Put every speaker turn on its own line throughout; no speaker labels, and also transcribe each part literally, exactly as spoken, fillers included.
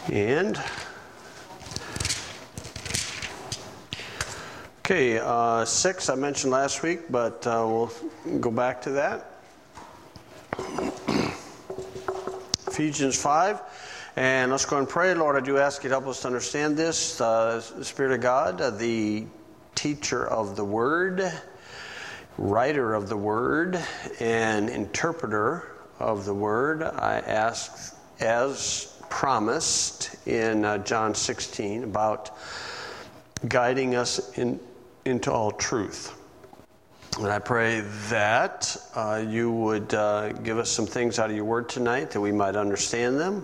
And okay, uh, six I mentioned last week, but uh, we'll go back to that. Ephesians five, and let's go and pray. Lord, I do ask you to help us to understand this. Uh, the Spirit of God, uh, the teacher of the Word, writer of the Word, and interpreter of the Word, I ask, as promised in uh, John sixteen, about guiding us in, into all truth. And I pray that uh, you would uh, give us some things out of your word tonight that we might understand them.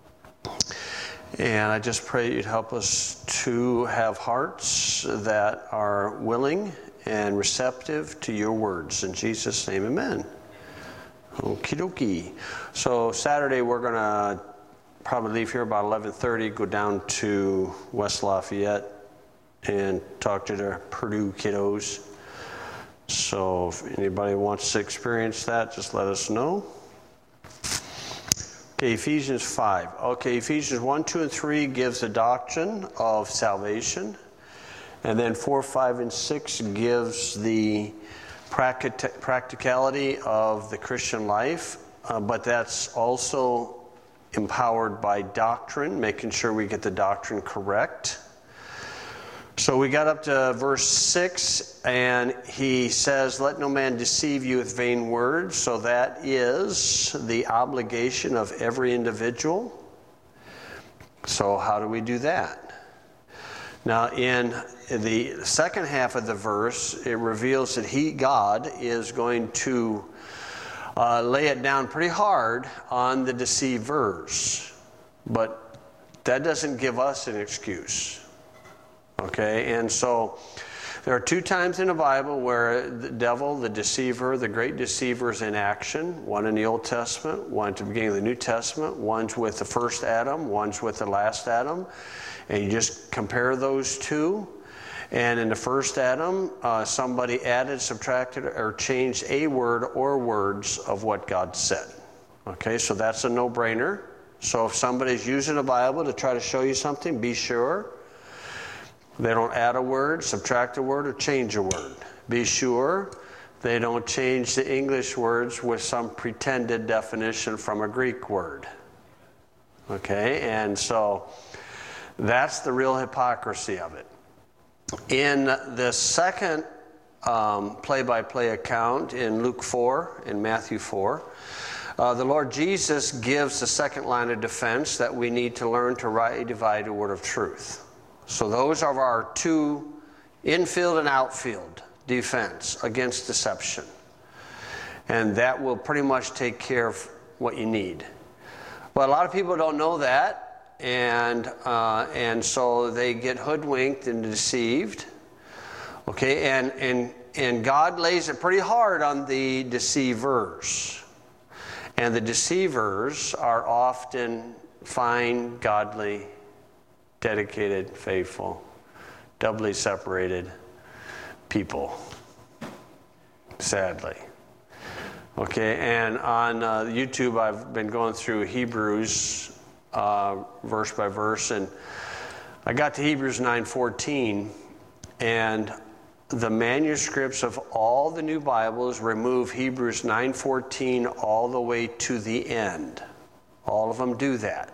And I just pray you'd help us to have hearts that are willing and receptive to your words. In Jesus' name, amen. Okie dokie. So Saturday we're going to probably leave here about eleven thirty, go down to West Lafayette and talk to the Purdue kiddos. So if anybody wants to experience that, just let us know. Okay, Ephesians five. Okay, Ephesians one, two, and three gives the doctrine of salvation. And then four, five, and six gives the practi- practicality of the Christian life. Uh, but that's also empowered by doctrine, making sure we get the doctrine correct. So we got up to verse six, and he says, let no man deceive you with vain words. So that is the obligation of every individual. So how do we do that? Now in the second half of the verse, it reveals that he, God, is going to uh, lay it down pretty hard on the deceivers. But that doesn't give us an excuse. Okay, and so there are two times in the Bible where the devil, the deceiver, the great deceiver is in action. One in the Old Testament, one at the beginning of the New Testament. One's with the first Adam, one's with the last Adam. And you just compare those two. And in the first Adam, uh, somebody added, subtracted, or changed a word or words of what God said. Okay, so that's a no-brainer. So if somebody's using the Bible to try to show you something, be sure they don't add a word, subtract a word, or change a word. Be sure they don't change the English words with some pretended definition from a Greek word. Okay, and so that's the real hypocrisy of it. In the second um, play-by-play account in Luke four, in Matthew four, uh, the Lord Jesus gives the second line of defense that we need to learn to rightly divide the word of truth. So those are our two infield and outfield defense against deception. And that will pretty much take care of what you need. But a lot of people don't know that, and uh, and so they get hoodwinked and deceived. Okay, and, and, and God lays it pretty hard on the deceivers. And the deceivers are often fine, godly, dedicated, faithful, doubly separated people, sadly. Okay, and on uh, YouTube I've been going through Hebrews uh, verse by verse, and I got to Hebrews nine fourteen, and the manuscripts of all the new Bibles remove Hebrews nine fourteen all the way to the end. All of them do that.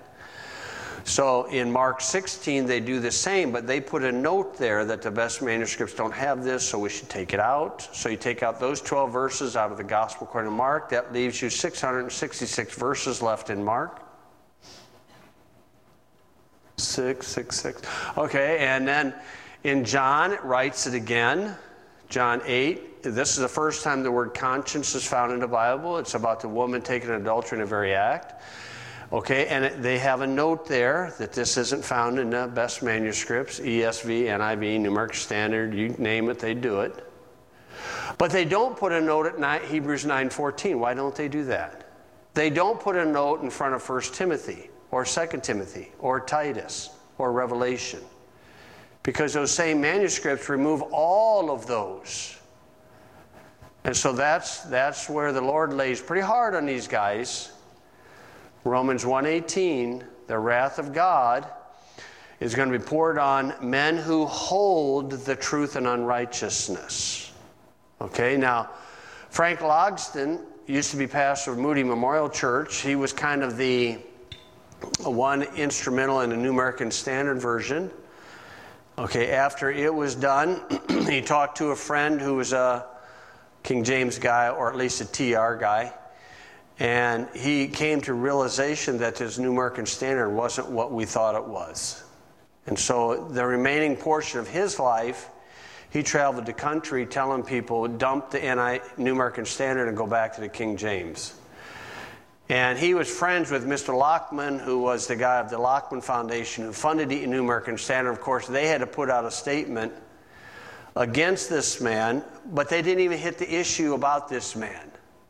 So in Mark sixteen, they do the same, but they put a note there that the best manuscripts don't have this, so we should take it out. So you take out those twelve verses out of the Gospel according to Mark. That leaves you six hundred sixty-six verses left in Mark. Six, six, six. Okay, and then in John, it writes it again. John eight. This is the first time the word conscience is found in the Bible. It's about the woman taking adultery in the very act. Okay, and they have a note there that this isn't found in the best manuscripts, E S V, N I V, New American Standard, you name it, they do it. But they don't put a note at Hebrews nine fourteen. Why don't they do that? They don't put a note in front of First Timothy or Second Timothy or Titus or Revelation. Because those same manuscripts remove all of those. And so that's, that's where the Lord lays pretty hard on these guys. Romans one eighteen, the wrath of God is going to be poured on men who hold the truth in unrighteousness. Okay, now, Frank Logsdon used to be pastor of Moody Memorial Church. He was kind of the one instrumental in the New American Standard Version. Okay, after it was done, he talked to a friend who was a King James guy, or at least a T R guy, and he came to realization that this New American Standard wasn't what we thought it was. And so the remaining portion of his life, he traveled the country telling people, dump the N I New American Standard and go back to the King James. And he was friends with Mister Lockman, who was the guy of the Lockman Foundation, who funded the New American Standard. Of course, they had to put out a statement against this man, but they didn't even hit the issue about this man.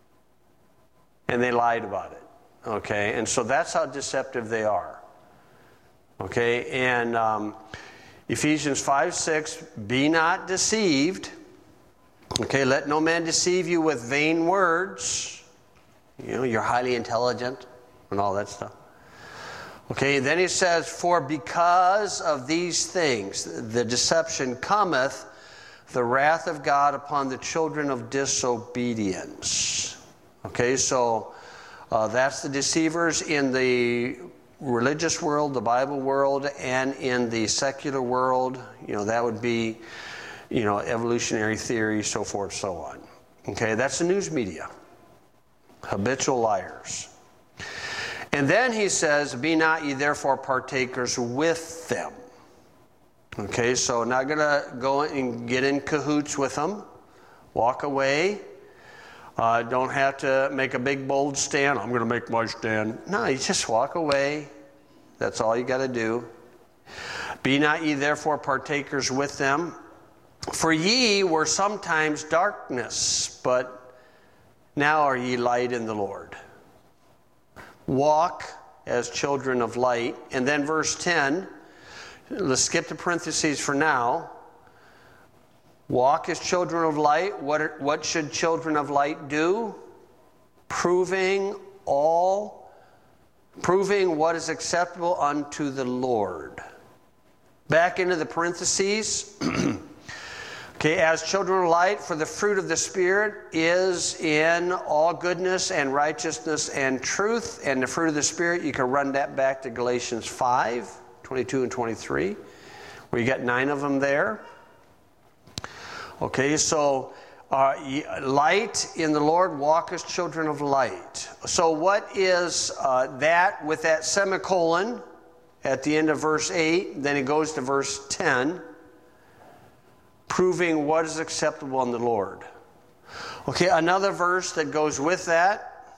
And they lied about it. Okay? And so that's how deceptive they are. Okay? And um, Ephesians five six, be not deceived. Okay? Let no man deceive you with vain words. You know, you're highly intelligent and all that stuff. Okay, then he says, for because of these things, the deception cometh, the wrath of God upon the children of disobedience. Okay, so uh, that's the deceivers in the religious world, the Bible world, and in the secular world. You know, that would be, you know, evolutionary theory, so forth, so on. Okay, that's the news media. Habitual liars. And then he says, be not ye therefore partakers with them. Okay, so not going to go and get in cahoots with them. Walk away. Uh, don't have to make a big bold stand. I'm going to make my stand. No, you just walk away. That's all you got to do. Be not ye therefore partakers with them. For ye were sometimes darkness, but now are ye light in the Lord. Walk as children of light. And then verse ten, let's skip the parentheses for now. Walk as children of light. What, are, what should children of light do? Proving all, proving what is acceptable unto the Lord. Back into the parentheses. Okay, as children of light, for the fruit of the Spirit is in all goodness and righteousness and truth. And the fruit of the Spirit, you can run that back to Galatians five, twenty-two and twenty-three, where you got nine of them there. Okay, so uh, light in the Lord, walk as children of light. So what is uh, that with that semicolon at the end of verse eight? Then it goes to verse ten. Proving what is acceptable in the Lord. Okay, another verse that goes with that.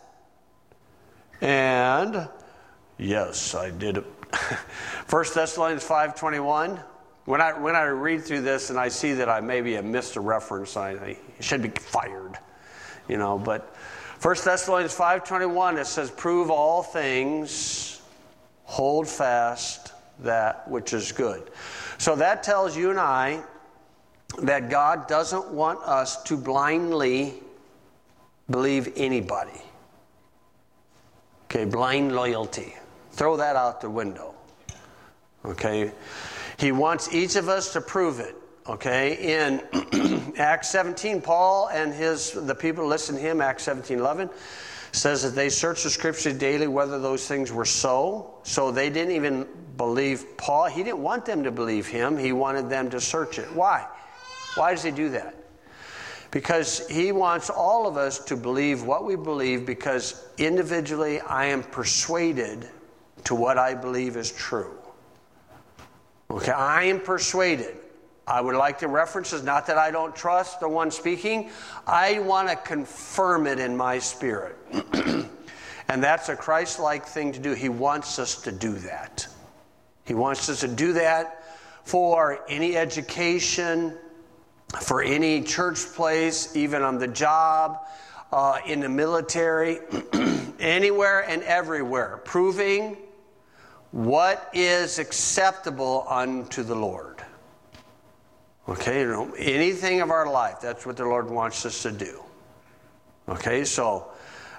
And, yes, I did it. First Thessalonians five twenty-one. When I when I read through this and I see that I maybe have missed a reference, I, I should be fired. You know, but First Thessalonians five twenty-one, it says, prove all things, hold fast that which is good. So that tells you and I that God doesn't want us to blindly believe anybody. Okay, blind loyalty. Throw that out the window. Okay, He wants each of us to prove it. Okay, in Acts seventeen, Paul and his the people who listen to him, Acts seventeen eleven, says that they searched the Scriptures daily whether those things were so. So they didn't even believe Paul. He didn't want them to believe him. He wanted them to search it. Why? Why does he do that? Because he wants all of us to believe what we believe, because individually I am persuaded to what I believe is true. Okay, I am persuaded. I would like the references, not that I don't trust the one speaking. I want to confirm it in my spirit. And that's a Christ-like thing to do. He wants us to do that. He wants us to do that for any education, for any church place, even on the job, uh, in the military, anywhere and everywhere, proving what is acceptable unto the Lord. Okay, you know, anything of our life, that's what the Lord wants us to do. Okay, so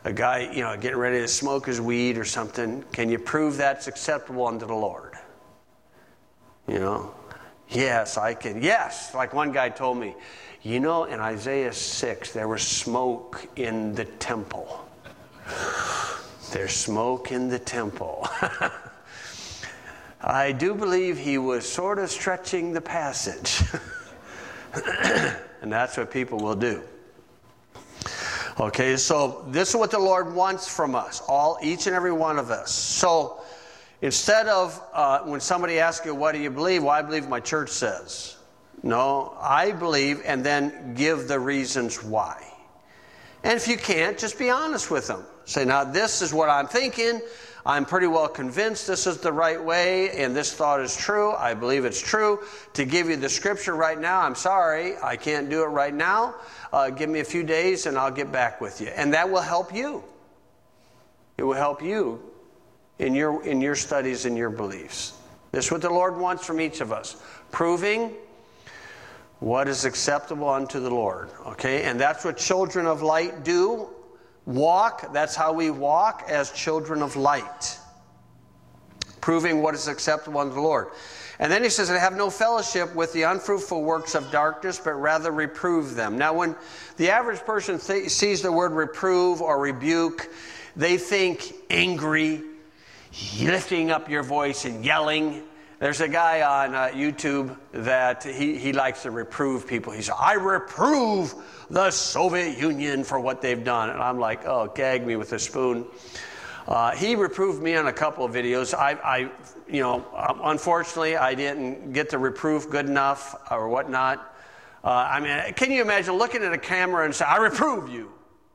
a guy, you know, getting ready to smoke his weed or something, can you prove that's acceptable unto the Lord? You know, yes, I can. Yes, like one guy told me, you know, in Isaiah six, there was smoke in the temple. There's smoke in the temple. I do believe he was sort of stretching the passage. And that's what people will do. Okay, so this is what the Lord wants from us, all, each and every one of us. So instead of uh, when somebody asks you, what do you believe? Well, I believe my church says. No, I believe, and then give the reasons why. And if you can't, just be honest with them. Say, now this is what I'm thinking. I'm pretty well convinced this is the right way, and this thought is true. I believe it's true. To give you the scripture right now, I'm sorry, I can't do it right now. Uh, give me a few days, and I'll get back with you. And that will help you. It will help you in your in your studies and your beliefs. This is what the Lord wants from each of us. Proving what is acceptable unto the Lord. Okay? And that's what children of light do. Walk, that's how we walk as children of light. Proving what is acceptable unto the Lord. And then he says, I have no fellowship with the unfruitful works of darkness, but rather reprove them. Now, when the average person th- sees the word reprove or rebuke, they think angry, lifting up your voice and yelling. There's a guy on uh, YouTube that he, he likes to reprove people. He says, I reprove the Soviet Union for what they've done. And I'm like, oh, gag me with a spoon. Uh, he reproved me on a couple of videos. I, I, you know, unfortunately, I didn't get the reproof good enough or whatnot. Uh, I mean, can you imagine looking at a camera and say, I reprove you?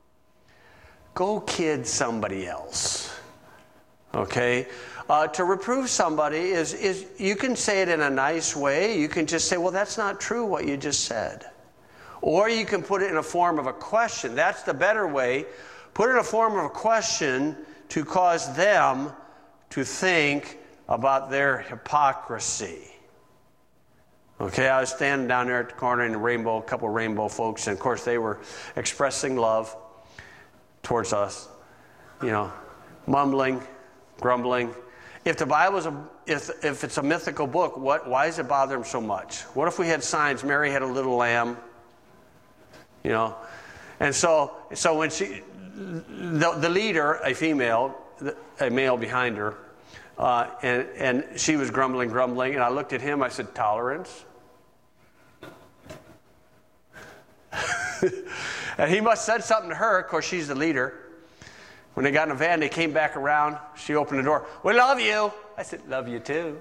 Go kid somebody else. Okay? Uh, to reprove somebody is, is, you can say it in a nice way. You can just say, well, that's not true what you just said. Or you can put it in a form of a question. That's the better way. Put it in a form of a question to cause them to think about their hypocrisy. Okay, I was standing down there at the corner in the Rainbow, a couple of Rainbow folks, and of course they were expressing love towards us. You know, mumbling, grumbling. If the Bible is a, if if it's a mythical book, what why does it bother them so much? What if we had signs? Mary had a little lamb. You know, and so so when she, the, the leader, a female, a male behind her, uh, and and she was grumbling, grumbling, and I looked at him. I said, "Tolerance." And he must have said something to her. Of course, she's the leader. When they got in the van, they came back around. She opened the door. We love you. I said, love you too.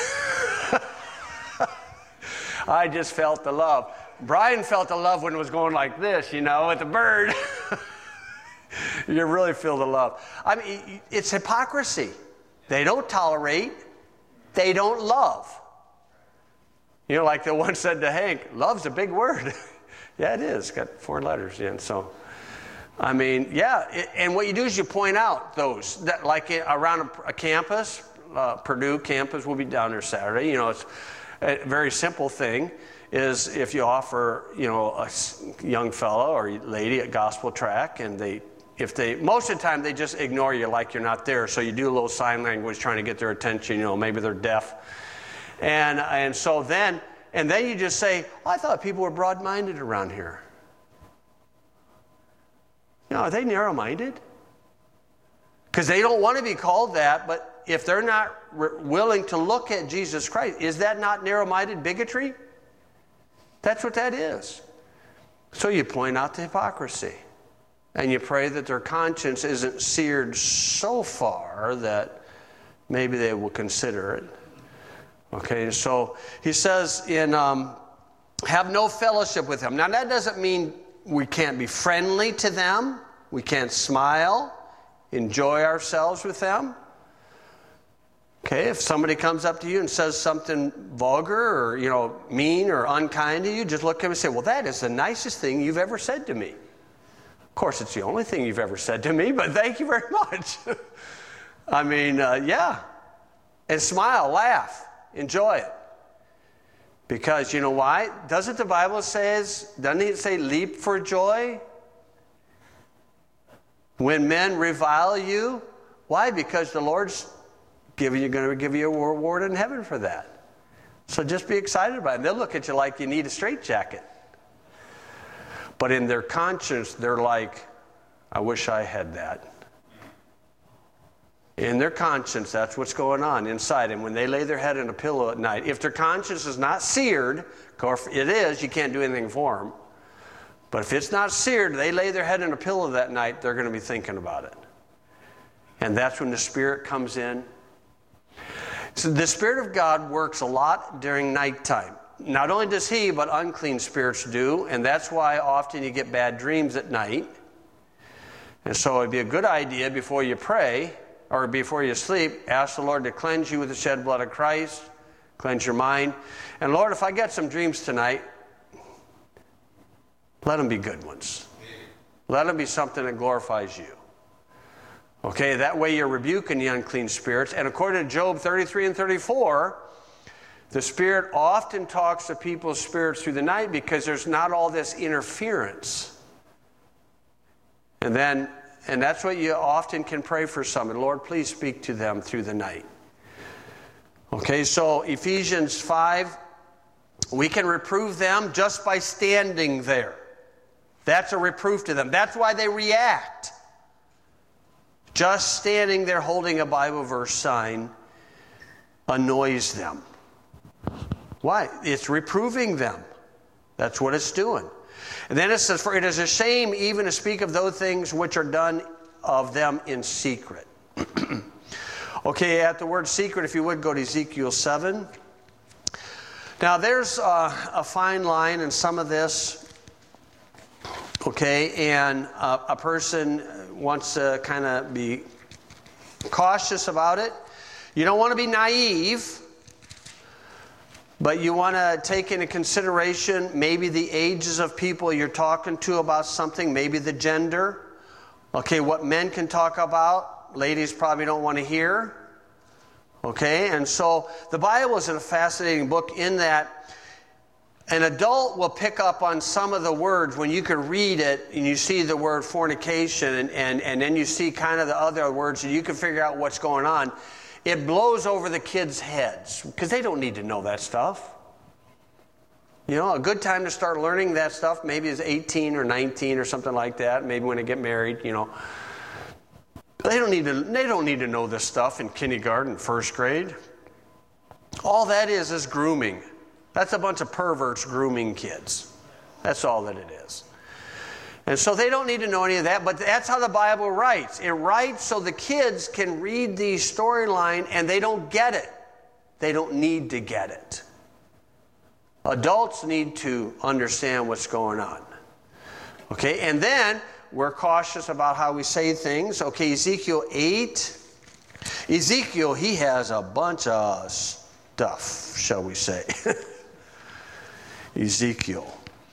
I just felt the love. Brian felt the love when it was going like this, you know, with the bird. You really feel the love. I mean, it's hypocrisy. They don't tolerate. They don't love. You know, like the one said to Hank, love's a big word. Yeah, it is. It's got four letters in, so... I mean, yeah, it, and what you do is you point out those, that like around a, a campus, uh, Purdue campus will be down there Saturday. You know, it's a very simple thing is if you offer, you know, a young fellow or lady a gospel tract, and they, if they, most of the time they just ignore you like you're not there. So you do a little sign language trying to get their attention. You know, maybe they're deaf, and and so then and then you just say, well, I thought people were broad-minded around here. You know, are they narrow-minded? Because they don't want to be called that, but if they're not re- willing to look at Jesus Christ, is that not narrow-minded bigotry? That's what that is. So you point out the hypocrisy. And you pray that their conscience isn't seared so far that maybe they will consider it. Okay, so he says in, um, have no fellowship with him. Now that doesn't mean we can't be friendly to them. We can't smile, enjoy ourselves with them. Okay, if somebody comes up to you and says something vulgar or, you know, mean or unkind to you, just look at them and say, well, that is the nicest thing you've ever said to me. Of course, it's the only thing you've ever said to me, but thank you very much. I mean, uh, yeah. And smile, laugh, enjoy it. Because you know why? Doesn't the Bible says, doesn't it say leap for joy? When men revile you, why? Because the Lord's giving you, going to give you a reward in heaven for that. So just be excited about it. They'll look at you like you need a straitjacket. But in their conscience, they're like, I wish I had that. In their conscience, that's what's going on inside. And when they lay their head in a pillow at night, if their conscience is not seared, of course it is, you can't do anything for them. But if it's not seared, they lay their head in a pillow that night, they're going to be thinking about it. And that's when the Spirit comes in. So the Spirit of God works a lot during nighttime. Not only does He, but unclean spirits do. And that's why often you get bad dreams at night. And so it'd be a good idea before you pray, or before you sleep, ask the Lord to cleanse you with the shed blood of Christ, cleanse your mind. And Lord, if I get some dreams tonight, let them be good ones. Let them be something that glorifies you. Okay, that way you're rebuking the unclean spirits. And according to Job thirty-three and thirty-four, the Spirit often talks to people's spirits through the night because there's not all this interference. And then And that's what you often can pray for someone. Lord, please speak to them through the night. Okay, so Ephesians five, we can reprove them just by standing there. That's a reproof to them. That's why they react. Just standing there holding a Bible verse sign annoys them. Why? It's reproving them. That's what it's doing. And then it says, for it is a shame even to speak of those things which are done of them in secret. Okay, at the word secret, if you would, go to Ezekiel seven. Now, there's a, a fine line in some of this. Okay, and a, a person wants to kind of be cautious about it. You don't want to be naive. But you want to take into consideration maybe the ages of people you're talking to about something, maybe the gender. Okay, what men can talk about, ladies probably don't want to hear. Okay, and so the Bible is a fascinating book in that an adult will pick up on some of the words when you can read it and you see the word fornication and, and, and then you see kind of the other words and you can figure out what's going on. It blows over the kids' heads because they don't need to know that stuff. You know, a good time to start learning that stuff maybe is eighteen or nineteen or something like that. Maybe when they get married, you know. They don't need to, they don't need to know this stuff in kindergarten, first grade. All that is is grooming. That's a bunch of perverts grooming kids. That's all that it is. And so they don't need to know any of that, but that's how the Bible writes. It writes so the kids can read the storyline and they don't get it. They don't need to get it. Adults need to understand what's going on. Okay, and then we're cautious about how we say things. Okay, Ezekiel eight. Ezekiel, he has a bunch of stuff, shall we say. Ezekiel.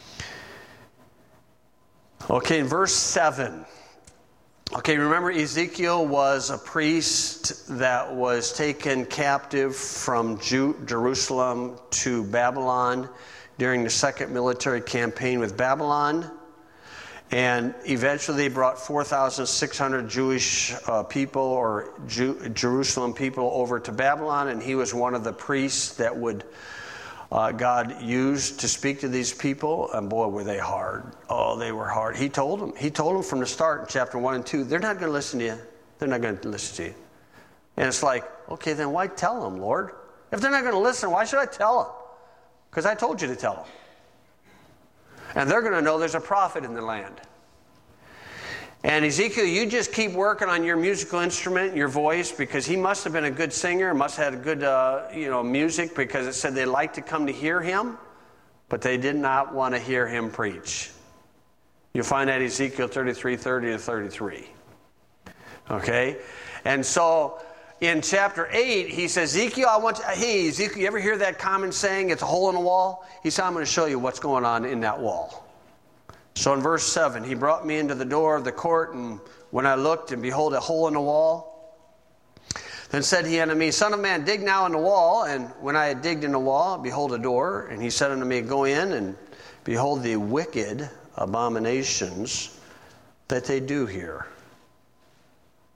Okay, in verse seven. Okay, remember Ezekiel was a priest that was taken captive from Ju- Jerusalem to Babylon during the second military campaign with Babylon. And eventually they brought four thousand six hundred Jewish uh, people or Ju- Jerusalem people over to Babylon. And he was one of the priests that would Uh, God used to speak to these people, and boy, were they hard. Oh, they were hard. He told them. He told them from the start in chapter one and two, they're not going to listen to you. They're not going to listen to you. And it's like, okay, then why tell them, Lord? If they're not going to listen, why should I tell them? Because I told you to tell them. And they're going to know there's a prophet in the land. And Ezekiel, you just keep working on your musical instrument, your voice, because he must have been a good singer, must have had good, uh, you know, music, because it said they liked to come to hear him, but they did not want to hear him preach. You'll find that Ezekiel thirty-three, thirty to thirty-three. Okay? And so in chapter eight, he says, Ezekiel, I want to, hey, Ezekiel, you ever hear that common saying, it's a hole in the wall? He said, I'm going to show you what's going on in that wall. So in verse seven, he brought me into the door of the court, and when I looked, and behold, a hole in the wall. Then said he unto me, Son of man, dig now in the wall. And when I had digged in the wall, behold, a door. And he said unto me, Go in, and behold the wicked abominations that they do here.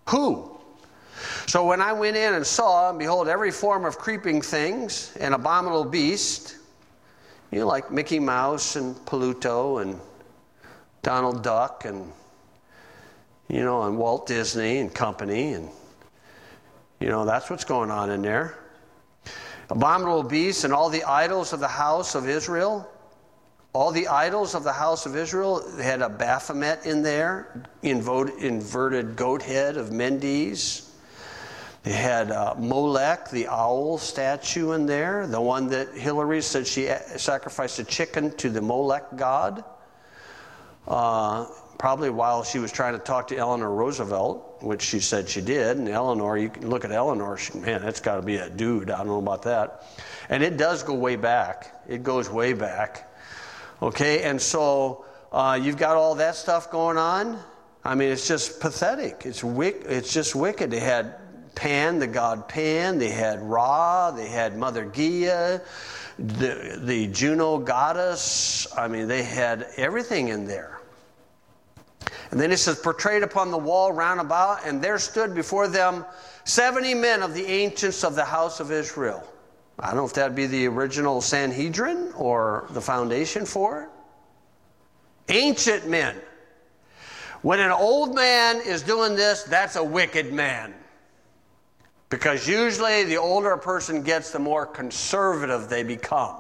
Who? So when I went in and saw, and behold, every form of creeping things and abominable beast, you know, like Mickey Mouse and Pluto and Donald Duck and, you know, and Walt Disney and company, and, you know, that's what's going on in there. Abominable beasts and all the idols of the house of Israel. All the idols of the house of Israel had a Baphomet in there, inverted goat head of Mendes. They had uh, Molech, the owl statue in there, the one that Hillary said she sacrificed a chicken to the Molech god, uh, probably while she was trying to talk to Eleanor Roosevelt, which she said she did. And Eleanor, you can look at Eleanor, she, man, that's got to be a dude. I don't know about that. And it does go way back. It goes way back. Okay, and so uh, you've got all that stuff going on. I mean, it's just pathetic. It's wick. It's just wicked. They had Pan, the god Pan. They had Ra. They had Mother Gaia, the, the Juno goddess. I mean, they had everything in there. And then it says, portrayed upon the wall round about, and there stood before them seventy men of the ancients of the house of Israel. I don't know if that'd be the original Sanhedrin or the foundation for it. Ancient men. When an old man is doing this, that's a wicked man. Because usually the older a person gets, the more conservative they become.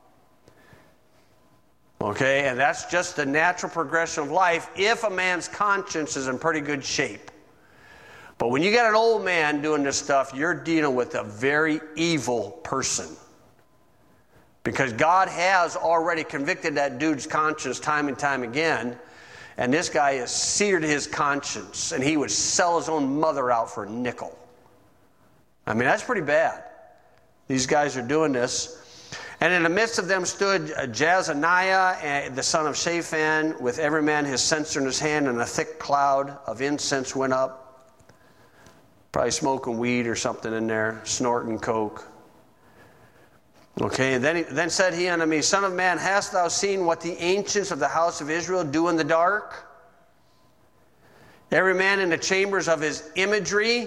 Okay, and that's just the natural progression of life if a man's conscience is in pretty good shape. But when you got an old man doing this stuff, you're dealing with a very evil person. Because God has already convicted that dude's conscience time and time again. And this guy has seared his conscience. And he would sell his own mother out for a nickel. I mean, that's pretty bad. These guys are doing this. And in the midst of them stood Jazaniah, the son of Shaphan, with every man his censer in his hand, and a thick cloud of incense went up. Probably smoking weed or something in there, snorting coke. Okay, and then, he, then said he unto me, Son of man, hast thou seen what the ancients of the house of Israel do in the dark? Every man in the chambers of his imagery.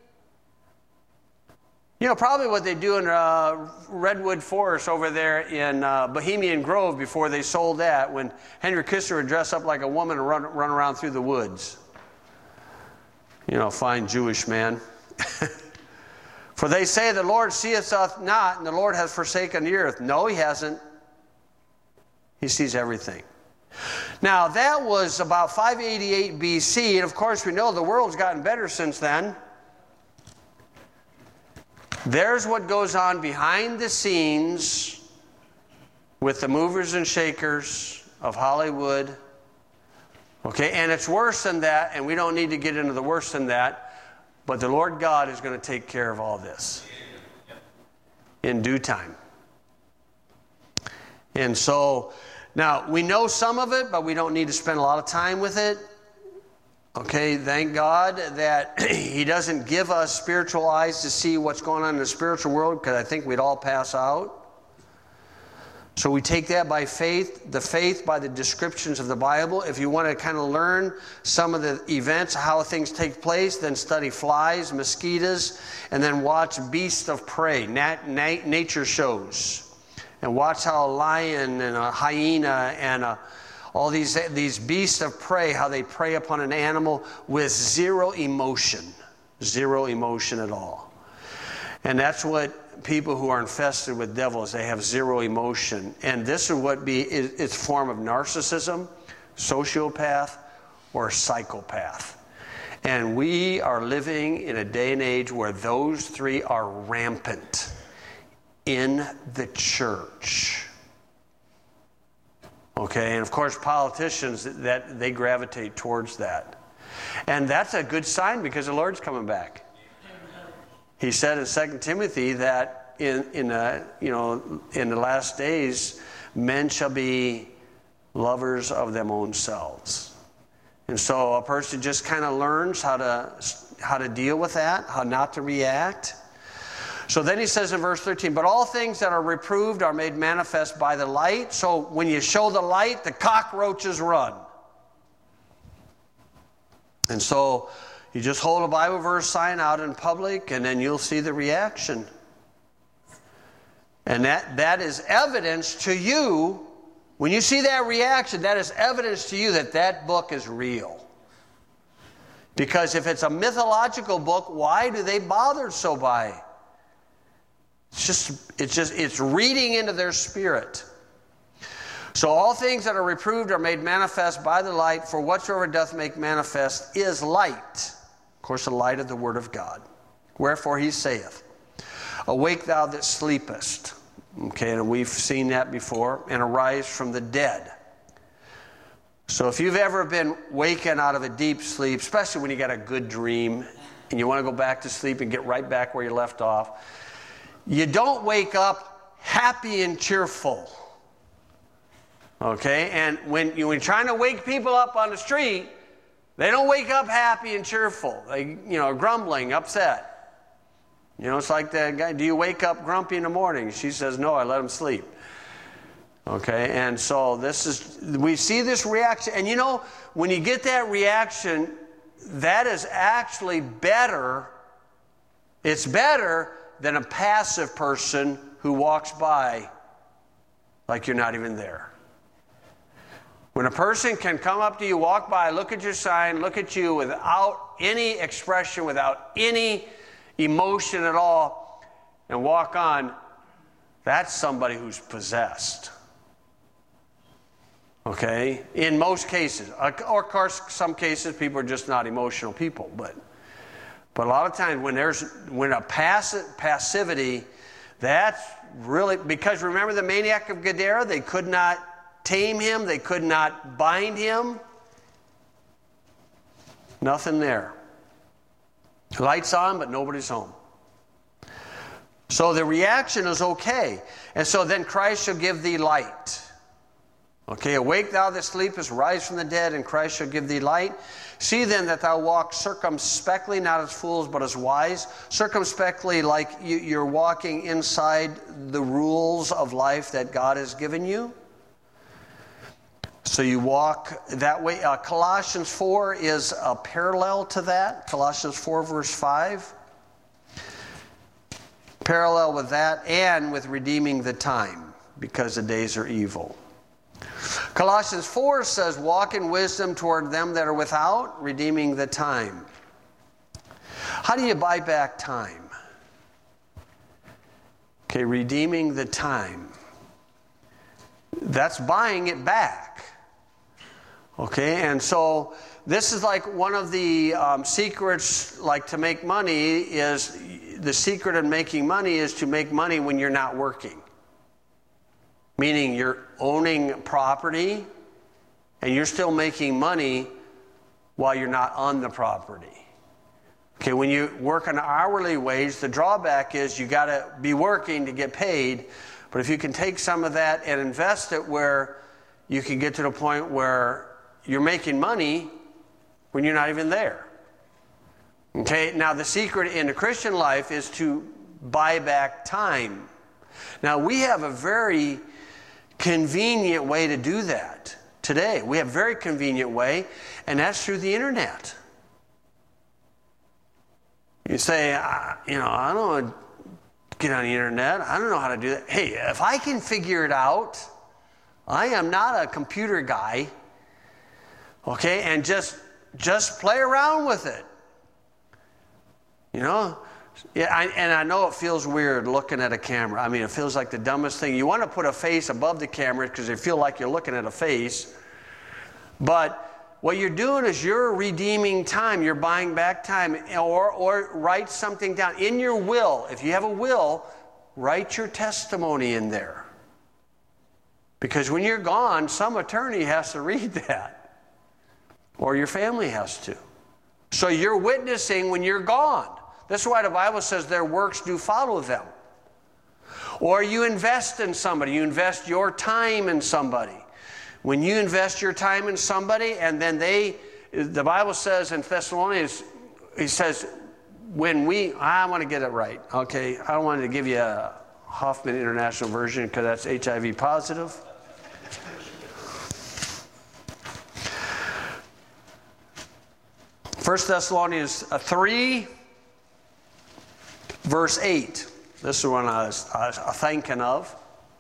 You know, probably what they do in uh, Redwood Forest over there in uh, Bohemian Grove before they sold that, when Henry Kissinger would dress up like a woman and run, run around through the woods. You know, fine Jewish man. For they say, the Lord seeth us not, and the Lord hath forsaken the earth. No, he hasn't. He sees everything. Now, that was about five eighty-eight B C, and of course we know the world's gotten better since then. There's what goes on behind the scenes with the movers and shakers of Hollywood. Okay, and it's worse than that, and we don't need to get into the worse than that, but the Lord God is going to take care of all this in due time. And so, now, we know some of it, but we don't need to spend a lot of time with it. Okay, thank God that He doesn't give us spiritual eyes to see what's going on in the spiritual world, because I think we'd all pass out. So we take that by faith, the faith by the descriptions of the Bible. If you want to kind of learn some of the events, how things take place, then study flies, mosquitoes, and then watch beasts of prey, nat- nat- nature shows. And watch how a lion and a hyena and a, all these, these beasts of prey, how they prey upon an animal with zero emotion. Zero emotion at all. And that's what people who are infested with devils, they have zero emotion. And this is what be it's a form of narcissism, sociopath, or psychopath. And we are living in a day and age where those three are rampant in the church. Okay, and of course politicians, that they gravitate towards that. And that's a good sign, because the Lord's coming back. He said in Second Timothy that in in a, you know in the last days, men shall be lovers of them own selves. And so a person just kind of learns how to how to deal with that, how not to react. So then he says in verse thirteen, but all things that are reproved are made manifest by the light. So when you show the light, the cockroaches run. And so, You just hold a Bible verse sign out in public, and then you'll see the reaction. And that, that is evidence to you. When you see that reaction, that is evidence to you that that book is real. Because if it's a mythological book, why do they bother so by? It's just, it's just, it's reading into their spirit. So all things that are reproved are made manifest by the light, for whatsoever doth make manifest is light. Of course, the light of the Word of God. Wherefore he saith, awake thou that sleepest. Okay, and we've seen that before. And arise from the dead. So if you've ever been wakened out of a deep sleep, especially when you got a good dream, and you want to go back to sleep and get right back where you left off, you don't wake up happy and cheerful. Okay, and when, you, when you're trying to wake people up on the street, they don't wake up happy and cheerful. They, you know, grumbling, upset. You know, it's like that guy, do you wake up grumpy in the morning? She says, no, I let him sleep. Okay, and so this is, we see this reaction. And you know, when you get that reaction, that is actually better. It's better than a passive person who walks by like you're not even there. When a person can come up to you, walk by, look at your sign, look at you without any expression, without any emotion at all, and walk on, that's somebody who's possessed. Okay? In most cases. Or, of course, some cases, people are just not emotional people. But but a lot of times when there's when a passive, passivity, that's really, because remember the maniac of Gadara? They could not tame him. They could not bind him. Nothing there. Lights on, but nobody's home. So the reaction is okay. And so then Christ shall give thee light. Okay, awake thou that sleepest, rise from the dead, and Christ shall give thee light. See then that thou walk circumspectly, not as fools, but as wise. Circumspectly, like you, you're walking inside the rules of life that God has given you. So you walk that way. Uh, Colossians four is a parallel to that. Colossians four, verse five. Parallel with that, and with redeeming the time, because the days are evil. Colossians four says, walk in wisdom toward them that are without, redeeming the time. How do you buy back time? Okay, redeeming the time. That's buying it back. Okay, and so this is like one of the um, secrets, like to make money is, the secret of making money is to make money when you're not working. Meaning you're owning property and you're still making money while you're not on the property. Okay, when you work an hourly wage, the drawback is you got to be working to get paid. But if you can take some of that and invest it where you can get to the point where you're making money when you're not even there. Okay, now the secret in the Christian life is to buy back time. Now we have a very convenient way to do that today. We have a very convenient way, and that's through the internet. You say, I, you know, I don't want to get on the internet. I don't know how to do that. Hey, if I can figure it out, I am not a computer guy. Okay, and just just play around with it. You know? Yeah, I, and I know it feels weird looking at a camera. I mean, it feels like the dumbest thing. You want to put a face above the camera because you feel like you're looking at a face. But what you're doing is you're redeeming time. You're buying back time. Or, or write something down. In your will, if you have a will, write your testimony in there. Because when you're gone, some attorney has to read that. Or your family has to. So you're witnessing when you're gone. That's why the Bible says their works do follow them. Or you invest in somebody. You invest your time in somebody. When you invest your time in somebody and then they, the Bible says in Thessalonians, it says, when we, I want to get it right, okay? I don't want to give you a Hoffman International version because that's H I V positive. First Thessalonians three, verse eight. This is one I was, I was thinking of.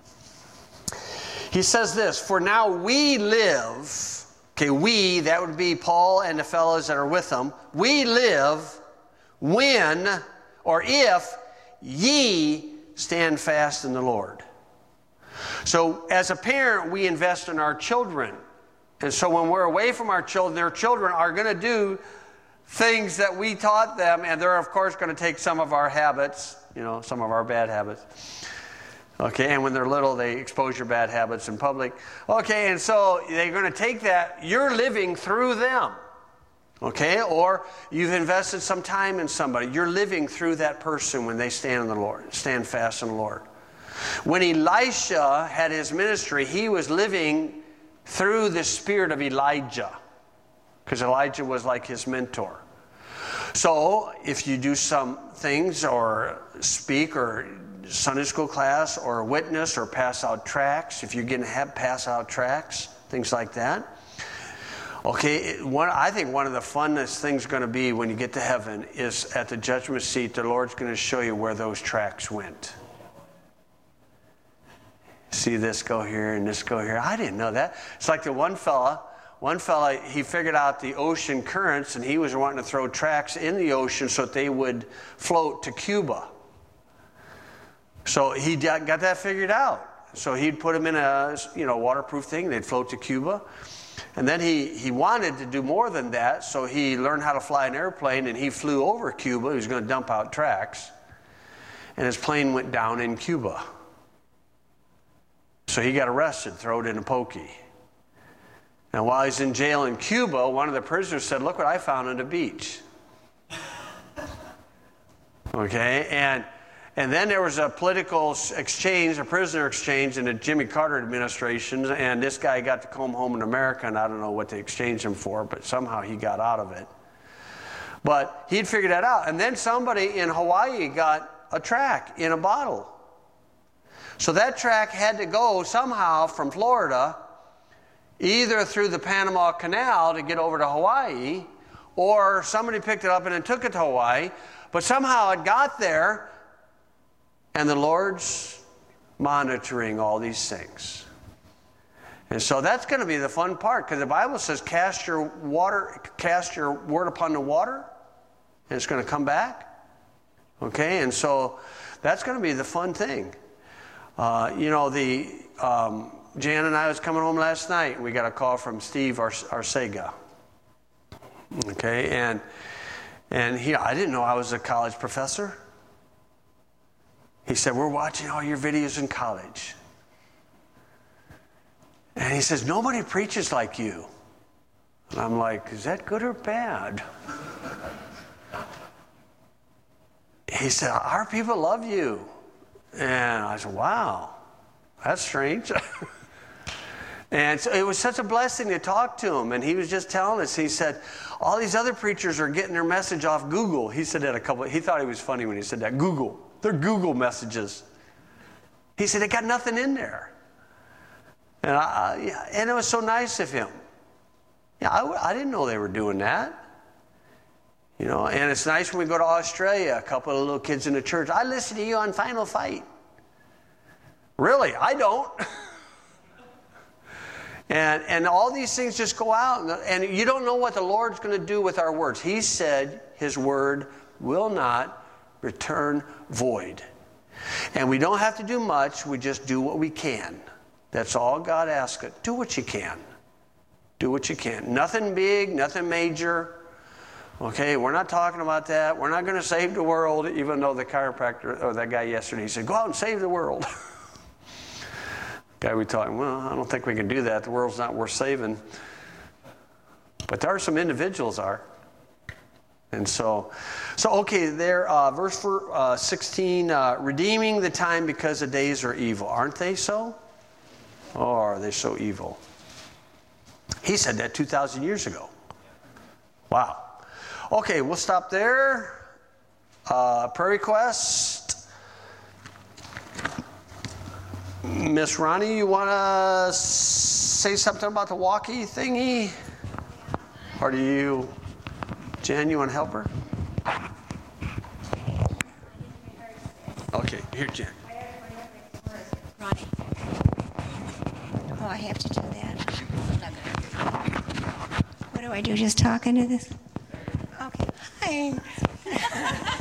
He says this, for now we live, okay, we, that would be Paul and the fellows that are with him, we live when, or if, ye stand fast in the Lord. So as a parent, we invest in our children. And so when we're away from our children, their children are going to do things that we taught them, and they're, of course, going to take some of our habits, you know, some of our bad habits. Okay, and when they're little, they expose your bad habits in public. Okay, and so they're going to take that. You're living through them. Okay, or you've invested some time in somebody. You're living through that person when they stand in the Lord, stand fast in the Lord. When Elisha had his ministry, he was living through the spirit of Elijah, because Elijah was like his mentor. So if you do some things or speak or Sunday school class or witness or pass out tracts, if you're going to have pass out tracts, things like that. Okay, one, I think one of the funnest things going to be when you get to heaven is at the judgment seat, the Lord's going to show you where those tracts went. See this go here and this go here. I didn't know that. It's like the one fella, one fella, he figured out the ocean currents, and he was wanting to throw tracks in the ocean so that they would float to Cuba. So he got that figured out. So he'd put them in a, you know, waterproof thing. They'd float to Cuba. And then he, he wanted to do more than that, so he learned how to fly an airplane, and he flew over Cuba. He was going to dump out tracks. And his plane went down in Cuba. So he got arrested, thrown in a pokey. And while he's in jail in Cuba, one of the prisoners said, look what I found on the beach. Okay, and and then there was a political exchange, a prisoner exchange in the Jimmy Carter administration, and this guy got to come home in America, and I don't know what they exchanged him for, but somehow he got out of it. But he'd figured that out. And then somebody in Hawaii got a track in a bottle. So that track had to go somehow from Florida, either through the Panama Canal to get over to Hawaii, or somebody picked it up and then took it to Hawaii. But somehow it got there, and the Lord's monitoring all these things. And so that's going to be the fun part, because the Bible says, cast your water, cast your word upon the water, and it's going to come back. Okay, and so that's going to be the fun thing. Uh, you know, the um, Jan and I was coming home last night, and we got a call from Steve Arcega. Okay, and and he, I didn't know I was a college professor. He said, we're watching all your videos in college. And he says, nobody preaches like you. And I'm like, is that good or bad? He said, our people love you. And I said, wow, that's strange. And so it was such a blessing to talk to him. And he was just telling us, he said, all these other preachers are getting their message off Google. He said that a couple, he thought he was funny when he said that, Google. They're Google messages. He said, they got nothing in there. And, I, yeah, and it was so nice of him. Yeah, I, I didn't know they were doing that. You know, and it's nice when we go to Australia, a couple of little kids in the church, I listen to you on Final Fight. Really? I don't. and and all these things just go out, and, and you don't know what the Lord's going to do with our words. He said his word will not return void. And we don't have to do much. We just do what we can. That's all God asks us. Do what you can. Do what you can. Nothing big, nothing major. Okay, we're not talking about that. We're not going to save the world, even though the chiropractor, or that guy yesterday, he said, go out and save the world. Guy we talked, well, I don't think we can do that. The world's not worth saving. But there are some individuals are. And so, so okay, there, uh, verse for, uh, sixteen, uh, redeeming the time because the days are evil. Aren't they so? Oh, are they so evil? He said that two thousand years ago. Wow. Okay, we'll stop there. Uh, prayer request. Miss Ronnie, you want to say something about the walkie thingy? Or do you Jan, you want to help her? Okay, here, Jan.
Ronnie. Oh, I have to do that. What do I do? Just talk into this? Okay. Hi.